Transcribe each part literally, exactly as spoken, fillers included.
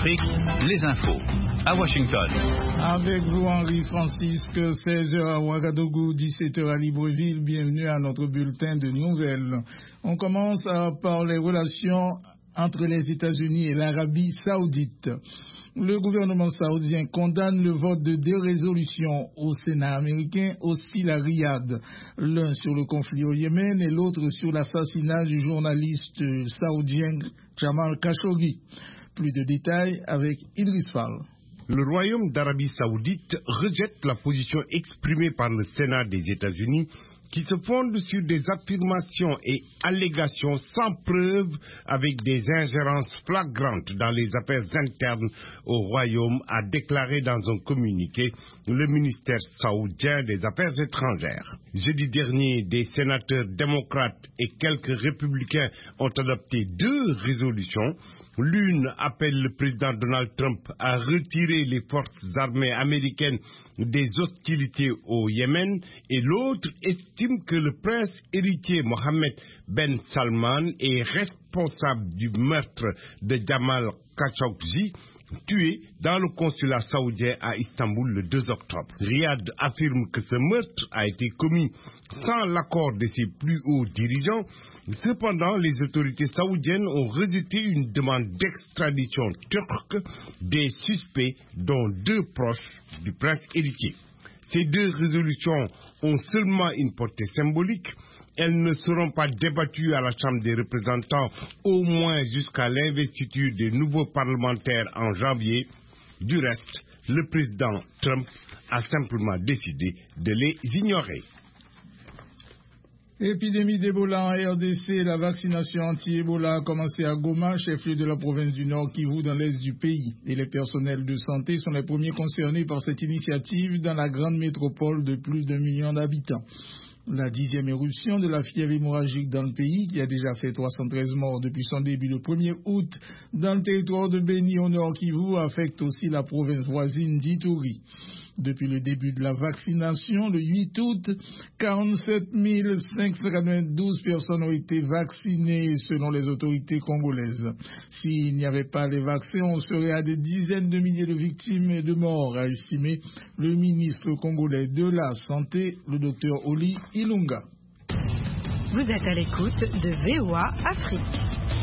Afrique, les infos. À Washington. Avec vous, Henri Francisque, seize heures à Ouagadougou, dix-sept heures à Libreville. Bienvenue à notre bulletin de nouvelles. On commence par les relations entre les États-Unis et l'Arabie Saoudite. Le gouvernement saoudien condamne le vote de deux résolutions au Sénat américain, aussi à Riyad, l'un sur le conflit au Yémen et l'autre sur l'assassinat du journaliste saoudien Jamal Khashoggi. Plus de détails avec Idriss Fall. Le Royaume d'Arabie Saoudite rejette la position exprimée par le Sénat des États-Unis qui se fonde sur des affirmations et allégations sans preuve avec des ingérences flagrantes dans les affaires internes au Royaume, a déclaré dans un communiqué le ministère saoudien des Affaires étrangères. Jeudi dernier, des sénateurs démocrates et quelques républicains ont adopté deux résolutions. L'une appelle le président Donald Trump à retirer les forces armées américaines des hostilités au Yémen et l'autre estime que le prince héritier Mohammed Ben Salman est responsable du meurtre de Jamal Khashoggi, tué dans le consulat saoudien à Istanbul le deux octobre. Riyad affirme que ce meurtre a été commis sans l'accord de ses plus hauts dirigeants. Cependant, les autorités saoudiennes ont rejeté une demande d'extradition turque des suspects, dont deux proches du prince héritier. Ces deux résolutions ont seulement une portée symbolique. Elles ne seront pas débattues à la Chambre des représentants, au moins jusqu'à l'investiture des nouveaux parlementaires en janvier. Du reste, le président Trump a simplement décidé de les ignorer. Épidémie d'Ebola en R D C, la vaccination anti-Ebola a commencé à Goma, chef-lieu de la province du Nord Kivu, dans l'est du pays. Et les personnels de santé sont les premiers concernés par cette initiative dans la grande métropole de plus d'un million d'habitants. La dixième éruption de la fièvre hémorragique dans le pays, qui a déjà fait trois cent treize morts depuis son début le premier août dans le territoire de Beni au Nord Kivu, affecte aussi la province voisine d'Ituri. Depuis le début de la vaccination, le huit août, quarante-sept mille cinq cent quatre-vingt-douze personnes ont été vaccinées selon les autorités congolaises. S'il n'y avait pas les vaccins, on serait à des dizaines de milliers de victimes et de morts, a estimé le ministre congolais de la Santé, le docteur Oli Ilunga. Vous êtes à l'écoute de V O A Afrique.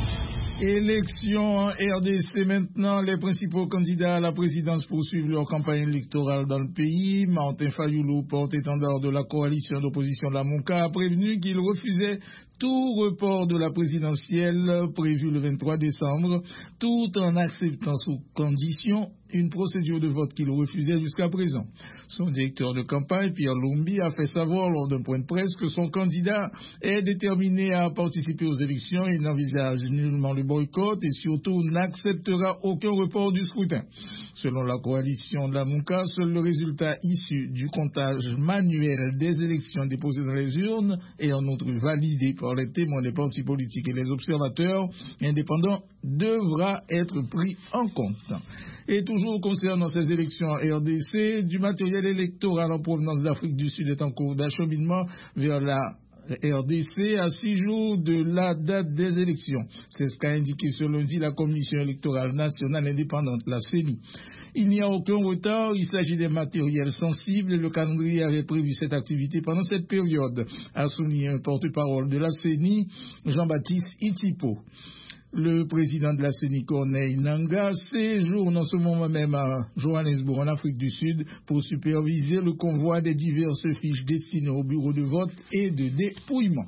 Élection en R D C maintenant, les principaux candidats à la présidence poursuivent leur campagne électorale dans le pays. Martin Fayulu, porte-étendard de la coalition d'opposition de la Monka, a prévenu qu'il refusait tout report de la présidentielle prévue le vingt-trois décembre, tout en acceptant sous condition une procédure de vote qu'il refusait jusqu'à présent. Son directeur de campagne, Pierre Lumbi, a fait savoir lors d'un point de presse que son candidat est déterminé à participer aux élections et n'envisage nullement le boycott et surtout n'acceptera aucun report du scrutin. Selon la coalition de la Monka, seul le résultat issu du comptage manuel des élections déposées dans les urnes et en outre validé par les témoins des partis politiques et les observateurs indépendants devra être pris en compte. Et toujours concernant ces élections en R D C, du matériel électoral en provenance d'Afrique du Sud est en cours d'acheminement vers la R D C à six jours de la date des élections. C'est ce qu'a indiqué ce lundi la Commission électorale nationale indépendante, la C E N I. Il n'y a aucun retard, il s'agit des matériels sensibles et le calendrier avait prévu cette activité pendant cette période, a souligné un porte-parole de la C E N I, Jean-Baptiste Itipo. Le président de la C E N I, Corneille Nangaa, séjourne en ce moment même à Johannesburg, en Afrique du Sud, pour superviser le convoi des diverses fiches destinées au bureau de vote et de dépouillement.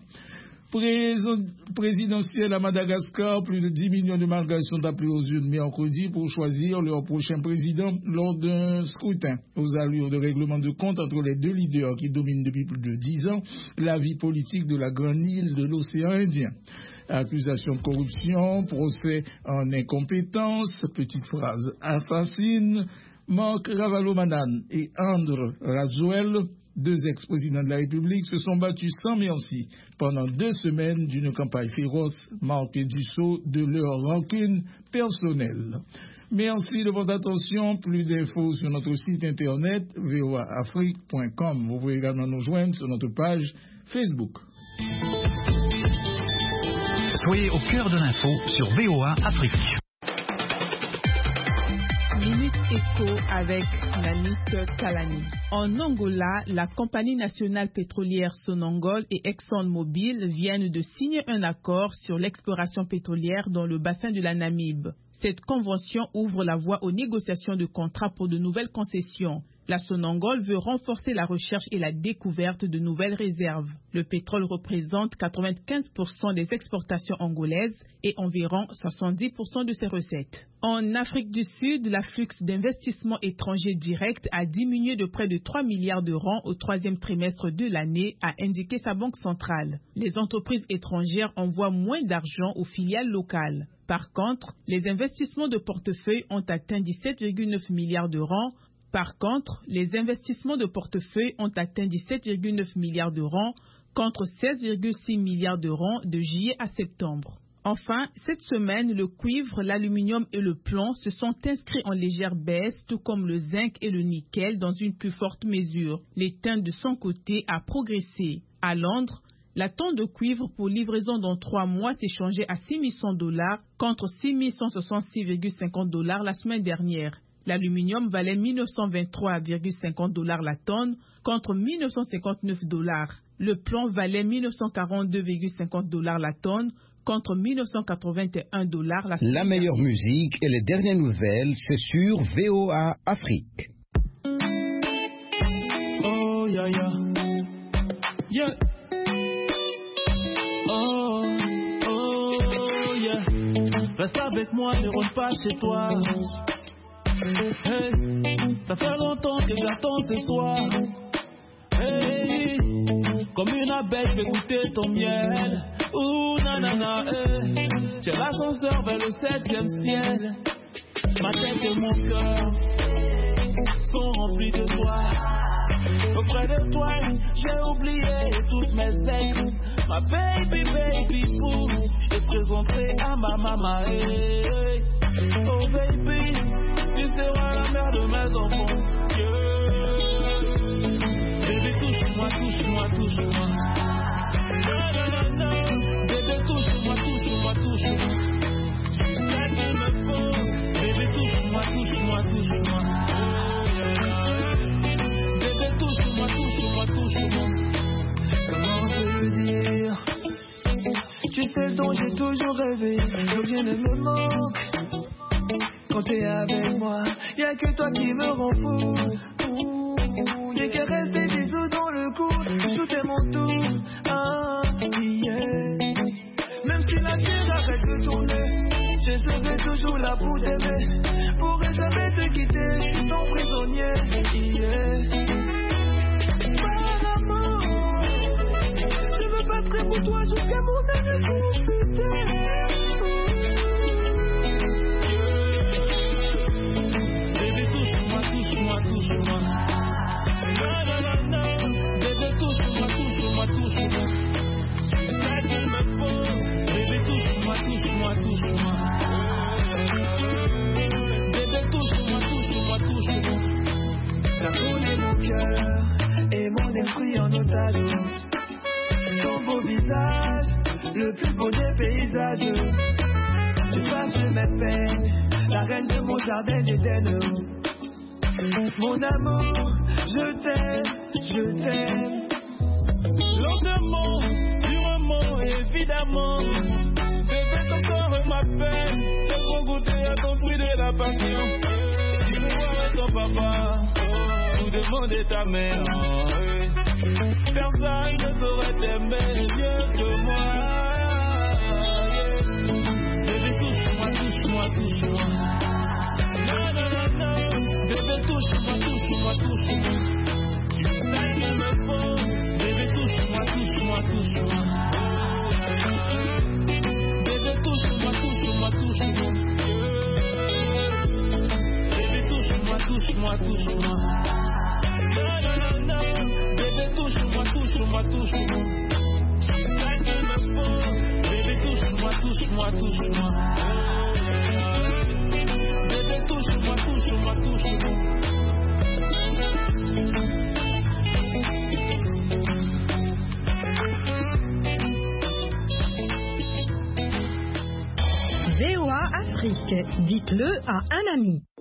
Présidentielle à Madagascar, plus de dix millions de Malgaches sont appelés aux urnes mercredi pour choisir leur prochain président lors d'un scrutin aux allures de règlement de compte entre les deux leaders qui dominent depuis plus de dix ans la vie politique de la grande île de l'océan Indien. Accusation de corruption, procès en incompétence, petite phrase assassine, Marc Ravalomanane et André Rajoelina, deux ex-présidents de la République, se sont battus sans merci pendant deux semaines d'une campagne féroce marquée du sceau de leur rancune personnelle. Merci de votre attention. Plus d'infos sur notre site internet v o a afrique point com. Vous pouvez également nous joindre sur notre page Facebook. Soyez au cœur de l'info sur V O A Afrique. suite écho avec Nanit Kalani. En Angola, la compagnie nationale pétrolière Sonangol et ExxonMobil viennent de signer un accord sur l'exploration pétrolière dans le bassin de la Namibe. Cette convention ouvre la voie aux négociations de contrats pour de nouvelles concessions. La Sonangol veut renforcer la recherche et la découverte de nouvelles réserves. Le pétrole représente quatre-vingt-quinze pour cent des exportations angolaises et environ soixante-dix pour cent de ses recettes. En Afrique du Sud, l'afflux d'investissements étrangers directs a diminué de près de trois milliards d'euros au troisième trimestre de l'année, a indiqué sa banque centrale. Les entreprises étrangères envoient moins d'argent aux filiales locales. Par contre, les investissements de portefeuille ont atteint dix-sept virgule neuf milliards d'euros. Par contre, les investissements de portefeuille ont atteint dix-sept virgule neuf milliards d'euros contre seize virgule six milliards d'euros de juillet à septembre. Enfin, cette semaine, le cuivre, l'aluminium et le plomb se sont inscrits en légère baisse, tout comme le zinc et le nickel dans une plus forte mesure. L'étain de son côté a progressé. À Londres, la tonne de cuivre pour livraison dans trois mois s'est échangée à six mille cent dollars contre six mille cent soixante-six virgule cinquante dollars la semaine dernière. L'aluminium valait mille neuf cent vingt-trois virgule cinquante dollars la tonne contre mille neuf cent cinquante-neuf dollars. Le plomb valait mille neuf cent quarante-deux virgule cinquante dollars la tonne contre mille neuf cent quatre-vingt-un dollars la semaine. La meilleure musique et les dernières nouvelles, c'est sur V O A Afrique. Oh yeah yeah. Yeah. Oh oh yeah. Reste avec moi, ne rentre pas chez toi. Hey, ça fait longtemps que j'attends ce soir. Hey, comme une abeille, je vais goûter ton miel. Ouh, nanana, hey. J'ai l'ascenseur vers le septième ciel. Ma tête et mon cœur sont remplis de toi. Auprès de toi, j'ai oublié toutes mes ex. Ma baby, baby, boo, je te présenterai à ma maman. Hey, oh baby, tu seras la mère de mes enfants. Yeah. Bébé, touche-moi, touche-moi, touche-moi. Non, non, non, non. Bébé, touche-moi, touche-moi, touche-moi. Tu sais qu'il me faut. Bébé, touche-moi, touche-moi, touche-moi. Bébé, touche-moi, touche-moi, touche-moi. Comment te le dire? Tu sais ce dont j'ai toujours rêvé. Donc rien ne me manque. Quand t'es avec moi, y'a que toi qui me rend fou. Des caresses, des bisous dans le cou, tout est mon tour. Ah, yeah. Même si la terre arrête de tourner, je serai toujours là pour t'aimer. Pourrais jamais te quitter, je suis ton prisonnier. Yeah. Par amour, je me battrai pour toi jusqu'à mon dernier souffle. Touche-moi, touche-moi, tu sais qu'il me faut. Bébé, touche-moi, touche-moi, touche-moi. Bébé, touche-moi, touche-moi, touche-moi. T'as brûlé mon cœur et mon esprit en otage. Ton beau visage, le plus beau des paysages. Tu passes mes peines, la reine de mon jardin d'Éden. Mon amour, je t'aime, je t'aime. Lentement, sûrement, évidemment. Bébé, ton corps m'appelle. J'ai trop goûté à ton fruit de la passion. Si vous voyez ton papa, vous demandez ta mère. Personne ne saurait t'aimer mieux que moi. Bébé, touche-moi, touche-moi, touche-moi. Non, non, non, non. Bébé, touche-moi, touche-moi, touche-moi. Tu sais qu'il me faut. Touche-moi, touche-moi, touche-moi. Bébé, touche-moi, touche-moi, touche-moi. Bébé, touche-moi, touche-moi, touche-moi. Non, non, non, non. Bébé, touche-moi, touche-moi, touche-moi. Tu sais qu'il me faut. Bébé, touche-moi, touche-moi, touche-moi. Bébé, touche-moi, touche-moi, touche-moi. V O A Afrique, dites-le à un ami.